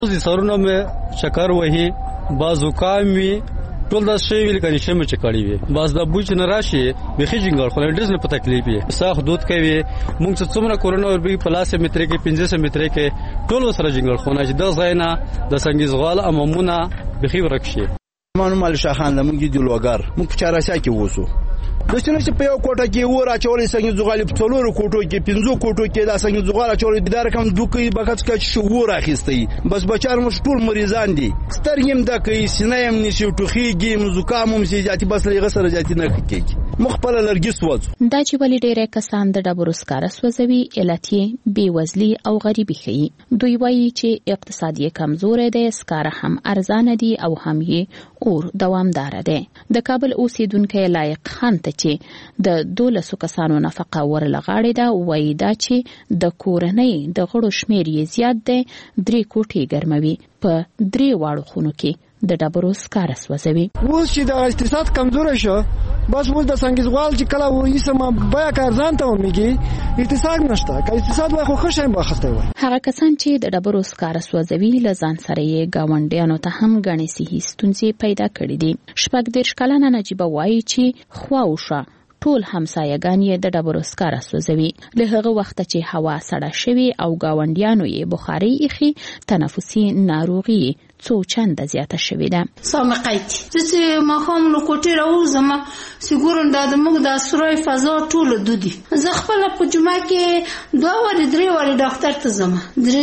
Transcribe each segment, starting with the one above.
سرونه مې چکر وهي با زکام وي ټول دا شی ویل کني شمه چکړی وي بس د بوچ نه راشي بخي جنګل خو ډیس نه په تکلیف وي ساخ دود کوي مونږ څه څومره کورونا ور به پلاس متر کې 15 متر کې ټول سره جنګل خو نه چې د زینا د سنگیز غال امامونه بخي ورکشي مانو مال شاخان لمږي دی لوګر مونږ په چاراسا کې ووسو دستنه چې په یو کوټه کې ور اچولې سنگیز غال په څلور کوټو کې 15 کوټو کې دا سنگیز غال اچولې د رقم دوکې بغت کې شو ور اخیستي بس بچار مش ټول مریضان دي سترګم د کې سینایم نشي ټوخیږي مزکامم سي جاتي بس لږه سره جاتي نه کېږي مخبل لرګي سوځ دا چې ولې ډېر کسان د ډبرو سکاره سوځوي علت یې بیوزلي او غریبي ښيي دوی وایي چې اقتصادي کمزوري ده سکاره هم ارزانه دي او هم یې اور دوامدار ده د کابل اوسیدونکو لایق خان ته چې د 12 کسانو نفقه ورلغاړي دا وایي دا چې د کورنۍ د غړو شمیر یې زیات ده 3 کوټې ګرموي په 3 واړو خونو کې د ډبرو سکاره سوځوي اوس چې د اقتصاد کمزوري شو بس اوس د سنگیزغال چې کله وې سم بیا کارزان ته ومیږي اقتصاد نشته که اقتصاد وای خو خوشاله بخښته وای هغه کسان چې د ډبرو سکاره سوځوي لزان سره یې گاونډیانو ته هم غني صحي ستونزې پیدا کړې دي شپږ د شکلانه نجيبه وایي چې خواوشه ټول همسایګان یې د ډبرو سکاره سوځوي له هغه وخت چې هوا سړه شوي او گاونډیانو یې بخاري اخی تنفسي ناروغي څو چنده زیاته شوې ده سامقایت چې ما هم نو کوټې راوځم سګورم دا د موږ د سروي فضا ټول دودي زه خپل په جمعه کې 2 وری 3 وری ډاکټر ته ځم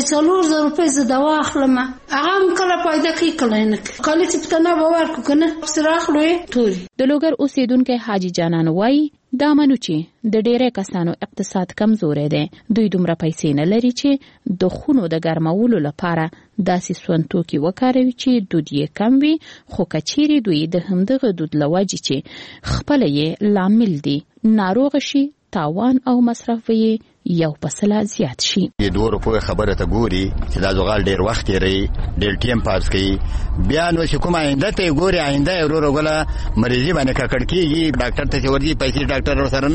300 روپۍ زه دوا اخلم هغه هم کله پیدا کوي کله نه کله چې پتنه باور کو کنه سراخلوې ټول د لوګر اوسیدونکو حاجی جانان وای دا منو چې د ډېرې کسانو اقتصاد کمزوري دی دوی دومره پیسې نه لري چې د خونو د ګرمولو لپاره داسې سونتوکي وکاروي چې دود یې کم وي خو کچيري دوی د همدغه دود لوجې چې خپل یې لامل دي ناروغ شي تاوان او مصرف یې یو پسله زیات شي د 2 روپو خبره ته ګوري چې دا زغال ډیر وخت لري ډیر ټیم پاس کوي بیا نو چې کوم آینده ته ګوري آینده ورو غلا مریضي باندې ککړ کیږي ډاکټر ته ورځي پیسې ډاکټر سره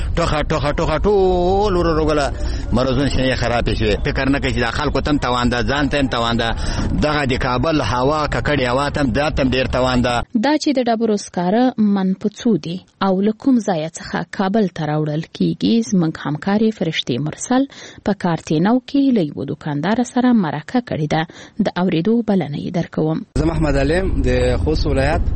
نه ټوخه ټول ورو غلا مرزون شي خراب شي فکر نه کوي چې د خلکو تم توانده ځان تم توانده دغه د کابل هوا ککړی هوا تم داتم ډیر توانده دا چې د ډبرو سکاره منپڅو دي او لکم ځای څخه کابل ته راوړل کیږي زموږ همکاري فرشتي مرسل په کارتینو کې له یو دکاندار سره مرکه کړې ده د اوریدو بلنې درکوم زه محمد علیم د خوست ولایت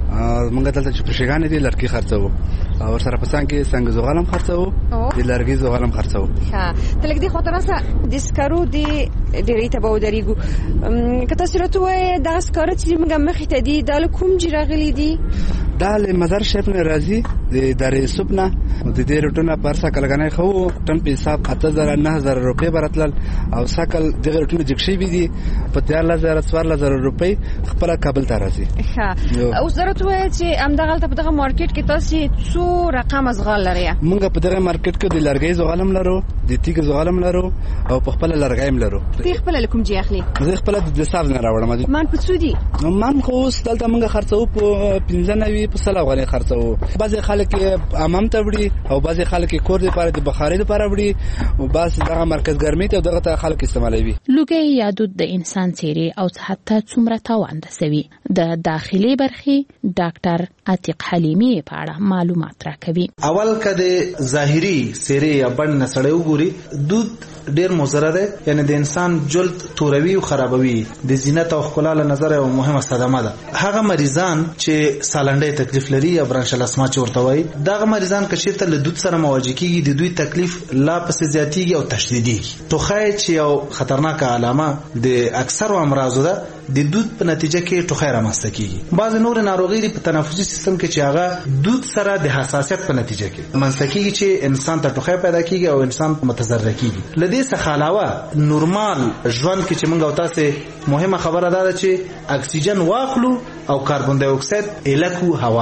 مونږ دلته چې پرشګان دي لړکی خرڅو او سره پسان کې څنګه زغالم خرڅو د لړکی زغالم خرڅو ها تلګ دي خاطرسه د سکرو دی ډیرې ته به درېګو کته سره ته د سکرو چې موږ مخې ته دي د کوم جراغلي دي دا له مدار شپ نه راځي د دارې سپنا د دې رټونه پرسا کلګنې خو ټن په حساب 8000 9000 روپے برتل او ساکل دغه رټونه جګشي بي دي په 13000 4000 روپے خپل کابل ته راځي ها اوس درته چې امدغه په دغه مارکیټ کې تاسو څو رقم زغال لري مونږ په دغه مارکیټ کې د لرګي زغالم لرو د تیګ زغالم لرو او په خپل لرګایم لرو ته خپل کوم جی اخلي زه خپل د حساب نه راوړم من په سودی من خو دلته مونږ خرڅو په 95 په سلا غوړي خرڅو بعضي خلک امام ته وړي او بعضي خلک کور د لپاره د بخاري لپاره وړي او بعض دغه مرکز ګرمي ته دغه خلک استعمالوي لوګي یادود د انسان سيري او حتی څومره تاوان رسوي د داخلي برخي ډاکټر عتیق حلیمی په اړه معلومات راکوي اول کده ظاهري سيري یا بند نسړې وګوري دود ډیر مضر ده یعنی د انسان جلد توروي او خرابوي د زینت او ښکلا له نظر یو مهمه صدمه ده هغه مریضان چې سالنډي تکلیف لري یا برانشل اسما چې ورته وایي دغه مریضان کشي ته له دود سره مواجه کیږي د دوی تکلیف لا پسې زیاتیږي او تشدیدي توخی چې یو خطرناک علامه د اکثر امراضو ده د دود په نتیجه کې ټوخی رامنځته کیږي بعض نور ناروغي په تنفسي سیستم کې چې هغه دود سره د حساسیت په نتیجه کې منځته کیږي چې انسان ته ټوخی پیدا کیږي او انسان متضرر کیږي لدې څخه علاوه نورمال ژوند کې چې موږ او تاسو مهمه خبره ده چې اکسیجن واخلو او کاربن ډای اکساید الکو هوا ته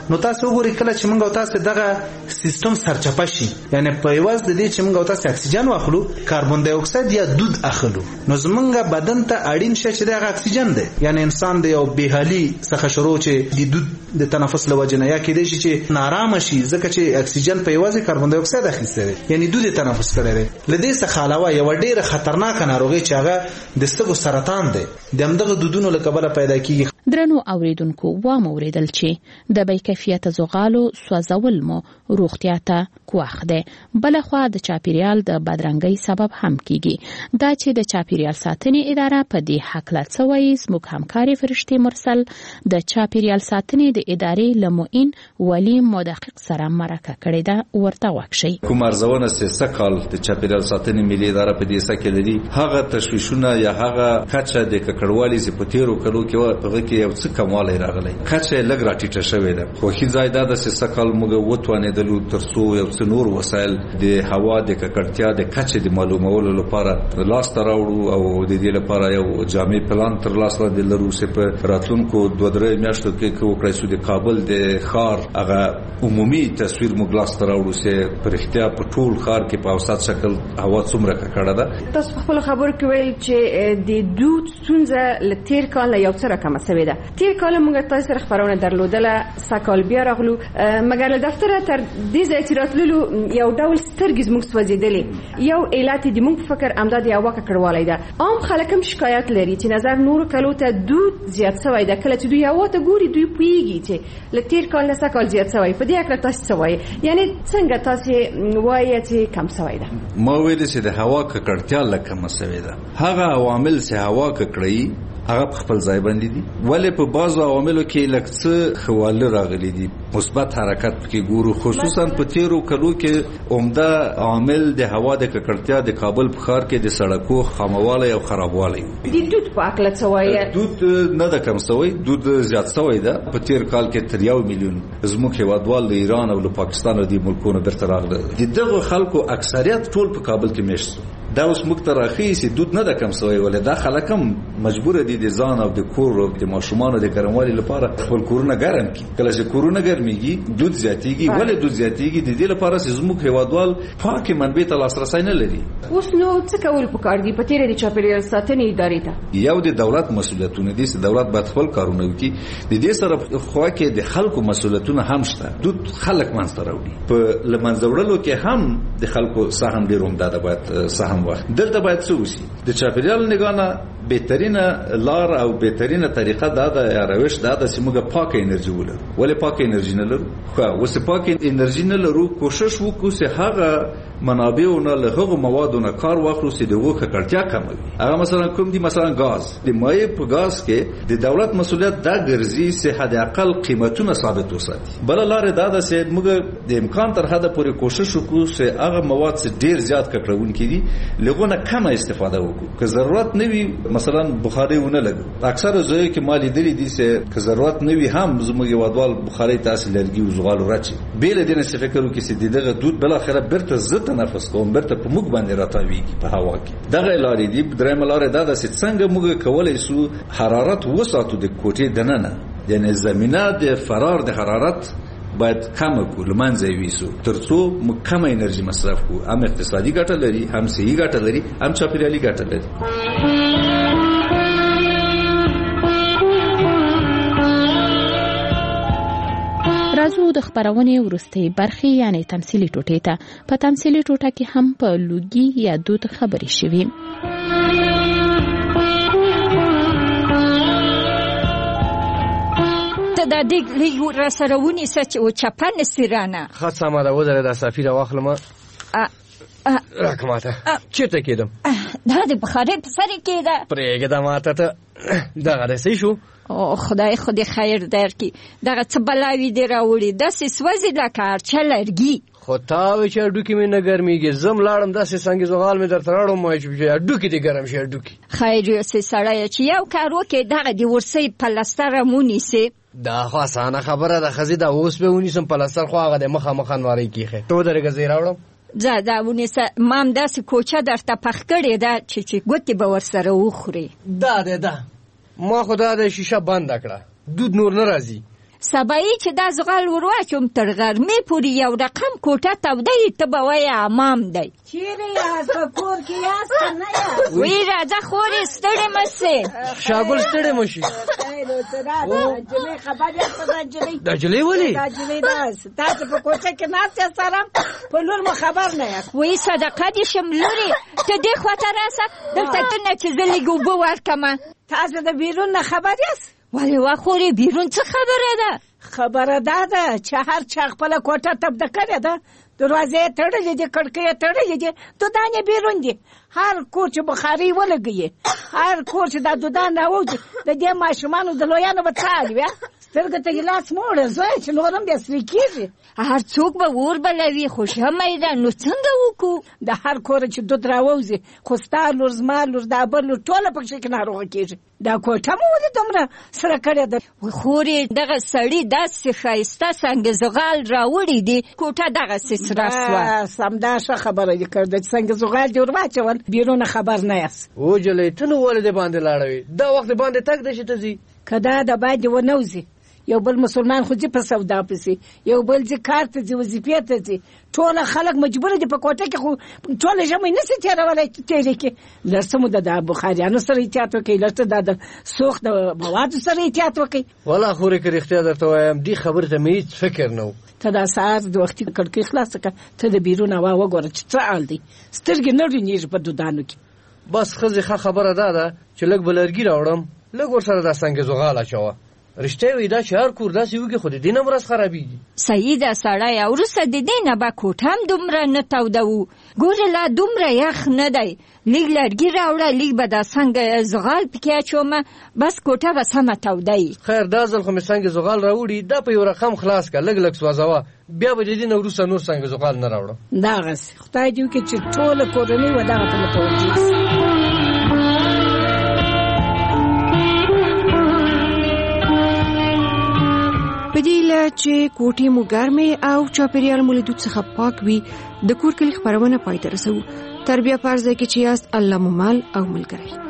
نو تاسو وګورئ کله چې موږ تاسو دغه سیستم سرچپه شي یعنی په یوازې د دې چې موږ تاسو اکسیجن واخلو کاربن ډای اکساید یا دود اخلو نو زمونږ بدن ته اړین شي چې دغه اکسیجن دی یعنی انسان د یو بېحالي څخه شروع چې د دود د تنفس لوجنه یا کېدای شي چې نارامه شي ځکه چې اکسیجن په یوازې کاربن ډای اکساید اخیسته دی یعنی دود تنفس کړی دی. له دې څخه علاوه یو ډېره خطرناکه ناروغي چې هغه د سږو سرطان دی د همدغه دودونو له کبله پیدا کیږي. درنو اوریدونکو وام اوریدل چې د بې کیفیته زغالو سوځول مو روغتیا ته ګواښ دی. بلخوا د چاپیریال د بدرنګۍ سبب هم کیږي. دا چې د چاپیریال ساتنې اداره په دې حقله څه وایي زموږ همکارې فرشتې مرسل د چاپیریال ساتنې د ادارې له معین ولی مدقق سره مرکه کړې ده ورته وکشي. کوم ارزونه سه کال د چاپیریال ساتنې ملي اداره په دې سکه لري هغه تشویشونه یا هغه کچه د ککړوالي زپتیرو کلو کې هغه کې یو څه کموالی راغلی کچه لګ راټیټه شوې ده خو هیڅ ځای دا د سه کال موږ وټوانې د ترڅو یو څه نور وسایل د هوا د ککړتیا د کچه د معلومولو لپاره لاس ته راوړو او د دې لپاره یو جامع پلان تر لاس لاندې لرو چې په راتلونکو 2-3 میاشتو کې وکړای شو د کابل د ښار هغه عمومي تصویر موږ لاس ته راوړو چې په رښتیا په ټول ښار کې په اوسط شکل هوا څومره ککړه ده. تاسو په خپل خبرو کې ویل چې د دود ستونزه له تیر کال یو څه راکمه شوې ده. تیر کال موږ تاسو سره خبرونه درلودله سکال بیا راغلو مګر له دفتره تر دې ځای چې راتللو یو ډول سترګې زموږ سوځېدلې یو علت د موږ فکر امداد یو واقع کړوالی ده. عام خلک هم شکایت لري چې نظر نور کلو ته دود زیات شوی ده کله چې دوی هوا ته ګوري دوی پوهیږي چې له تیر کال نه سکال زیات شوی په دې اړه تاسو څه وایي یعنی څنګه تاسو وایي چې کم شوی ده؟ ما ویل چې د هوا ککړتیا لږ کم شوی ده هغه عوامل چې هوا ککړی هغه خپل ځای باندې دي ولې په بعضو عواملو کې لږ څه خواله راغلي دي مثبت حرکت کې ګورو خصوصا په تیرو کلو کې عمده عامل د هوا د ککړتیا د کابل په ښار کې د سړکو خاموالی او خرابوالی د دود په اړه څه وایي؟ دود نه ده کم شوی دود زیات شوی ده په تیر کال کې تر 1 میلیون زموږ هیوادوال د ایران او له پاکستان او د ملکونو برته راغله دغه خلکو اکثریت ټول په کابل کې میشت دا اوس موږ ته راخیسي دود نه ده کم شوی ولې دا خلک هم مجبور دي د ځان او د کور او د ماشومانو د ګرموالي لپاره خپل کورونه ګرم کړي کله چې کورونه ګرميږي دود زیاتیږي ولې دود زیاتیږي د دې لپاره چې زموږ هیوادوال پاکه منبع ته لاسرسي نه لري. اوس نو څه کول پکار دي په تیر د چاپیریال ساتنې ادارې ته یو د دولت مسؤلیتونه دي چې دولت باید خپل کارونه وکړي د دې سره خو کې د خلکو مسؤلیتونه هم شته دود خلک منځ ته راوړي په لمنځوړلو کې هم د خلکو سهم ډیر عمده ده باید سهم وخت دلته باید څه وشي د چاپیریال نگانه بهترینه لار او بهترینه طریقه دا د روش دا د سیمه پاکه انرژي ولرو ولې پاکه انرژي نه لرو خو اوس پاکه انرژي نه لرو کوشش وکړو چې هغه منابعونه له هغو موادونو کار واخلو چې د وخت کړتیا کموي هغه مثلا کوم دي مثلا غاز د مایع په غاز کې د دولت مسؤلیت دا ګرځي چې حد اقل قیمتونه ثابت وساتي بل لار دا ده چې موږ د امکان تر حد پورې کوشش وکړو چې هغه مواد چې ډیر زیات ککړون کړي لغونه کمه استفاده وکړو که ضرورت نه وي مثلا بخاري ونه لګو اکثر ځای کې مالی دلی دي چې که ضرورت نه وي هم زموږ یوادوال بخاري تاسو لرګي او زغال راچي بیل دینه څه فکر وکړي چې دغه دود بل اخره برته زت تنفس کوم برته په موږ باندې راتاویږي په هوا کې دغه لارې دي درېم لارې دا چې څنګه موږ کولای شو حرارت وساتو د کوټې دننه یعنی زمينه د فرار د حرارت باید کم کو لمنځه ویسو ترڅو موږ کم انرژي مصرف کو هم اقتصادي ګټه لري هم صحي ګټه لري هم چاپیریالي ګټه لري. راځو د خبرونې وروستۍ برخې یعنی تمثیلي ټوټې ته په تمثیلي ټوټه کې هم په لوګي یا دود خبرې شوي. دا دیگ لیو رسرونی سچ و چپن سیرانه خط سامده وزره دا سفیر واخلم راکماته چیرته کېدم دا د بخاري په سر کېده پرېږده ماته ته دغه داسې شو او خدای خودی خیر درکړي دغه څه بلاوي دې راوړي داسې سوځي لکه هرچه لرګي خو تا وایې چې هډوکي مې نه ګرمېږي زم لاړم داسې سنګې زغال مې درته راوړم وایي چې هډوکي دې ګرم شي هډوکي خیر یوسې سړیه چې یو کار وکړې دغه د ورسۍ پلستر هم ونیسې دا خو اسانه خبره ده ښځې دا اوس به ونیسم پلستر خو هغه د مخامخ انوارۍ کېښې ته ودرېږه زه یې راوړم ځه دا ونیسه ما هم داسې کوچه درته پخ کړې ده چې ګوتې به ورسره وخورې دا دی دا ما خو دا د شیشه بنده کړه دود نور نه راځي سبایي چې دا زغال ورواچوم تر غرمې پورې یو رقم کوټه توده یې ته به وایې امام دی. چیرې یاست؟ په کور کې یاست که نه یاست؟ وی راځه خورې ستړې مه سې. شاګل ستړې مه شي. نجلۍ خبر یاست د نجلۍ؟ د نجلۍ ولې؟ د نجلۍ داسې تاسو په کوټه کې ناست یاست سره په لور مو خبر نه یاست. وی صدقه دې شم لورې ته دې خواته راسه دلته دنه چې زه لږ اوبه ورکمه. تاسو د بیرون نه خبر یاست؟ ولې وخورې بیرون څه خبره ده؟ خبره دا ده چې هر چا خپله کوټه تبده کړې ده، دروازې یې تړلې دي، کړکۍ یې تړلې دي، دودان یې بیرون دي. هر کور چې بخاري ولګوي، هر کور چې دا دودان راوځي، د دې ماشومانو د لویانو به څه حال وي؟ سترګو ته ګیلاس مه وړه زویه چې نور هم بیا سرې کېږي. هر څوک به اور بلوي خو ژمی ده نو څنګه وکړو؟ د هر کوره چې دود راوځي خو ستا لور زما لور دا بل لور ټوله پکښې کې ناروغه کېږي. دا کوټه مو ولې دومره سره کړې ده؟ خورې دغه سړي داسې ښایسته سنګ زغال راوړي دي کوټه دغسې سره سوه. همدا ښه خبره دې کړده چې سنګ زغال دې ور واچول بیرونه خبر نه یاست. وجلۍ ته نو ولې دې باندې لاړوي؟ دا وخت دې باندې تګ دی چې ته ځي. که دا د باندې ونه وځي یو بل مسلمان خو ځي په سودا پسې، یو بل ځي کار ته ځي، وظیفې ته ځي. ټوله خلک مجبور دي په کوټه کې، خو ټوله ژمی نشي تېرولی تېرې کې. لږ څه مو د بخاریانو سره احتیاط وکړئ، لږ څه د سوخت د موادو سره احتیاط وکړئ. والله خورې که رښتیا درته وایم دې خبرې ته مې هېڅ فکر نه و. ته دا سهار د وختي کړکۍ خلاصه کړه، ته د بیرون هوا وګوره چې څه حال دی. سترګې نه ړینېږي په دودانو کې. بس ښځې ښه خبره دا ده چې لږ به لرګي راوړم، لږ ورسره دا سنګ زغال اچوه. رښتیا وي دا چې هر کور داسې وکړي خو د دې نه ورځ خرابېږي. صحیح ده سړی، وروسته د دې نه به کوټه هم دومره نه تودوو. ګوره لا دومره یخ نه دی، لږ لرګي راوړه، لږ به دا سنګ زغال پکې اچومه، بس کوټه به سمه توده وي. خیر دا ځل خو مې سنګ زغال راوړي، دا په یو رقم خلاص کړه، لږ لږ سوځوه، بیا به د دې نه وروسته نور سنګ زغال نه راوړم. دغسې خدای دې وکړي چې ټوله کورنۍ و دغه ته متوجه شي. په دې هیله چې کوټې مو ګرمې او چاپېریال مو له دود څخه پاک وي د کور کلي خپرونه پای ته رسوو. تر بیا په هر ځای کې چې یاست الله مو مل او ملګری.